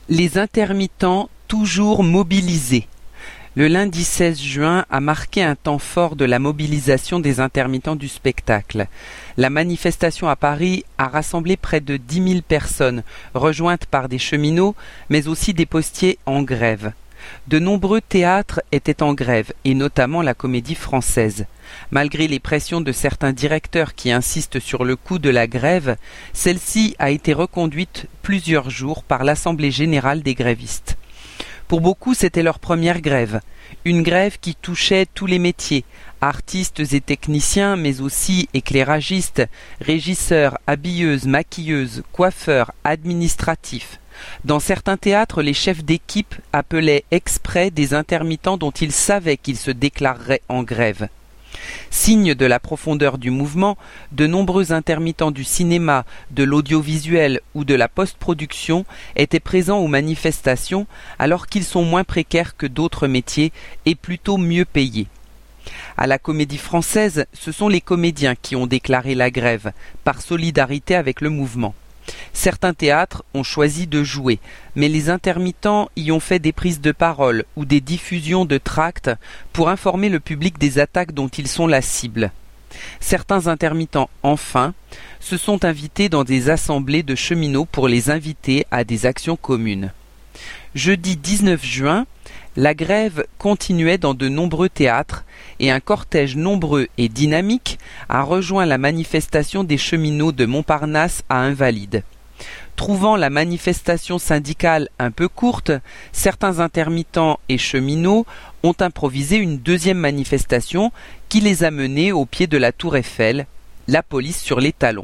Les intermittents toujours mobilisés. Le lundi 16 juin a marqué un temps fort de la mobilisation des intermittents du spectacle. La manifestation à Paris a rassemblé près de 10 000 personnes, rejointes par des cheminots, mais aussi des postiers en grève. De nombreux théâtres étaient en grève, et notamment la Comédie Française. Malgré les pressions de certains directeurs qui insistent sur le coût de la grève, celle-ci a été reconduite plusieurs jours par l'Assemblée générale des grévistes. Pour beaucoup, c'était leur première grève. Une grève qui touchait tous les métiers, artistes et techniciens, mais aussi éclairagistes, régisseurs, habilleuses, maquilleuses, coiffeurs, administratifs. Dans certains théâtres, les chefs d'équipe appelaient exprès des intermittents dont ils savaient qu'ils se déclareraient en grève. Signe de la profondeur du mouvement, de nombreux intermittents du cinéma, de l'audiovisuel ou de la post-production étaient présents aux manifestations alors qu'ils sont moins précaires que d'autres métiers et plutôt mieux payés. À la Comédie Française, ce sont les comédiens qui ont déclaré la grève, par solidarité avec le mouvement. Certains théâtres ont choisi de jouer, mais les intermittents y ont fait des prises de parole ou des diffusions de tracts pour informer le public des attaques dont ils sont la cible. Certains intermittents, enfin, se sont invités dans des assemblées de cheminots pour les inviter à des actions communes. Jeudi 19 juin, la grève continuait dans de nombreux théâtres et un cortège nombreux et dynamique a rejoint la manifestation des cheminots de Montparnasse à Invalides. Trouvant la manifestation syndicale un peu courte, certains intermittents et cheminots ont improvisé une deuxième manifestation qui les a menés au pied de la Tour Eiffel, la police sur les talons.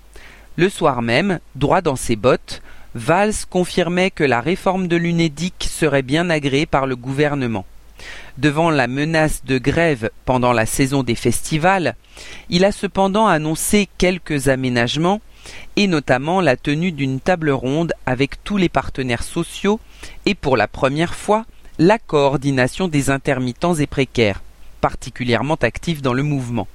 Le soir même, droit dans ses bottes, Valls confirmait que la réforme de l'UNEDIC serait bien agréée par le gouvernement. Devant la menace de grève pendant la saison des festivals, il a cependant annoncé quelques aménagements, et notamment la tenue d'une table ronde avec tous les partenaires sociaux et pour la première fois, la coordination des intermittents et précaires, particulièrement actifs dans le mouvement.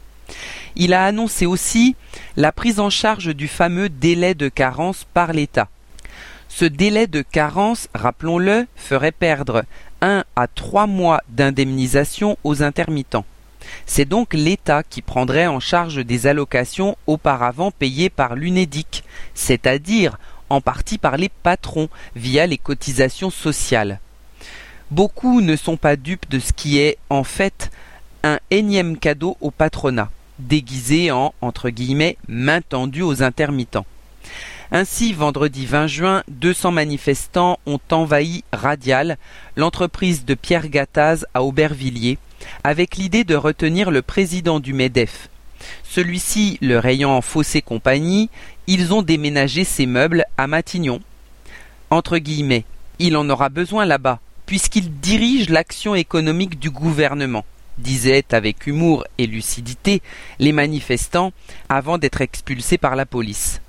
Il a annoncé aussi la prise en charge du fameux délai de carence par l'État. Ce délai de carence, rappelons-le, ferait perdre 1 à 3 mois d'indemnisation aux intermittents. C'est donc l'État qui prendrait en charge des allocations auparavant payées par l'UNEDIC, c'est-à-dire en partie par les patrons via les cotisations sociales. Beaucoup ne sont pas dupes de ce qui est, en fait, un énième cadeau au patronat, déguisé en, entre guillemets, main tendue aux intermittents. Ainsi, vendredi 20 juin, 200 manifestants ont envahi Radial, l'entreprise de Pierre Gattaz à Aubervilliers, avec l'idée de retenir le président du MEDEF. Celui-ci leur ayant faussé compagnie, ils ont déménagé ses meubles à Matignon. Entre guillemets, il en aura besoin là-bas, puisqu'il dirige l'action économique du gouvernement, disaient avec humour et lucidité les manifestants avant d'être expulsés par la police.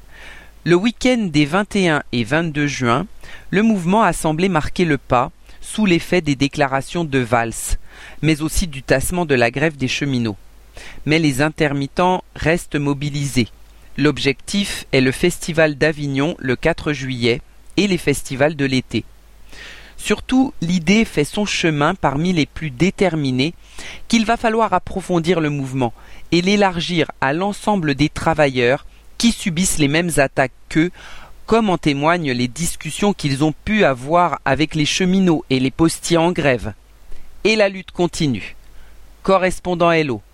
Le week-end des 21 et 22 juin, le mouvement a semblé marquer le pas sous l'effet des déclarations de Valls, mais aussi du tassement de la grève des cheminots. Mais les intermittents restent mobilisés. L'objectif est le Festival d'Avignon le 4 juillet et les festivals de l'été. Surtout, l'idée fait son chemin parmi les plus déterminés qu'il va falloir approfondir le mouvement et l'élargir à l'ensemble des travailleurs qui subissent les mêmes attaques qu'eux, comme en témoignent les discussions qu'ils ont pu avoir avec les cheminots et les postiers en grève. Et la lutte continue. Correspondant Hello.